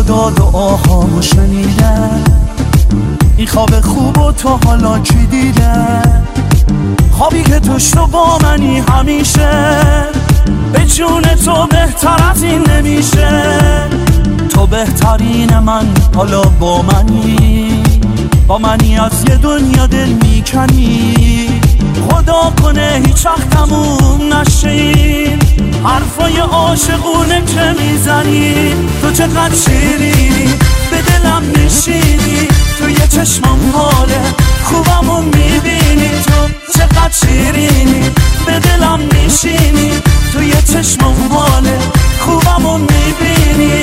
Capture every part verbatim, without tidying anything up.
خدا دعاهامو شنیده، این خواب خوب و تو حالا کی دیده؟ خوابی که توش تو با منی همیشه، به جون تو بهتر از این نمیشه. تو بهترین من حالا با منی، با منی از یه دنیا دل میکنی. خدا کنه هیچ وقت تموم نشه این حرفای عاشقونه که میزنی. تو چقدر شیرینی به دلم نشینی، تو یه چشمم حاله خوبمو میبینی. تو چقدر شیرینی به دلم نشینی، تو یه چشمم حاله خوبمو میبینی.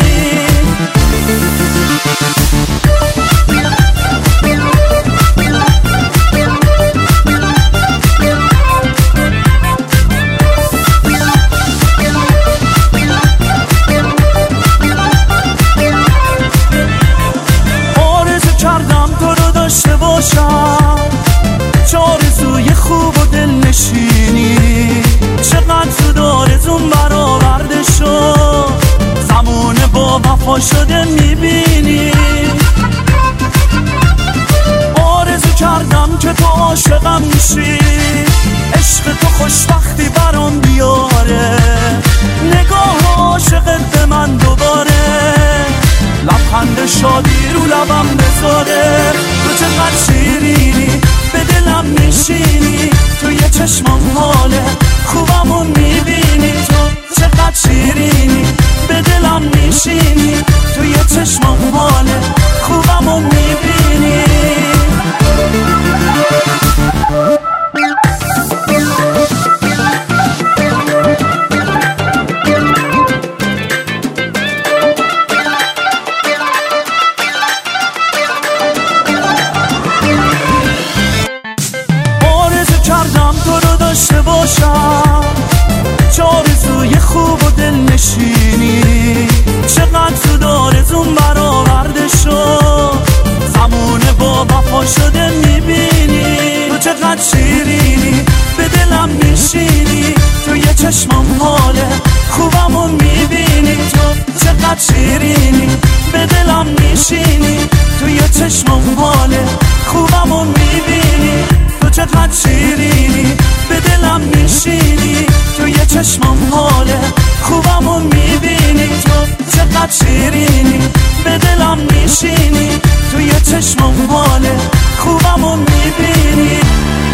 چارزوی خوب و دل نشینی، چقدر زود آرزون برآورده شد، زمونه با وفا شده میبینی. آرزو کردم که تو عاشقم میشی، عشق تو خوشبختی برام بیاره، نگاه عاشقت به من دوباره، لبخند شادی رو لبم بذاره. تو چقدر شیرینی به دلم نشینی، تو یه چشمم حاله خوبمو میبینی. تو چقدر شیرینی به دلم نشینی، تو یه چشمم حاله خوبمو میبینی. چارزوی خوب و دل نشینی، چقدر زود آرزون برآورده شد، زمونه با وفا شده میبینی. تو چقدر شیرینی به دلم نشینی، تو یه چشمم حاله خوبمو میبینی. تو چقدر شیرینی به دلم نشینی، تو یه چشمم حاله خوبمو میبینی. تو چقدر شیرینی به دلم نشینی، تو یه چشمم حاله خوبمو میبینی. تو چقدر شیرینی به دلم نشینی، تو یه چشمم حاله خوبمو میبینی.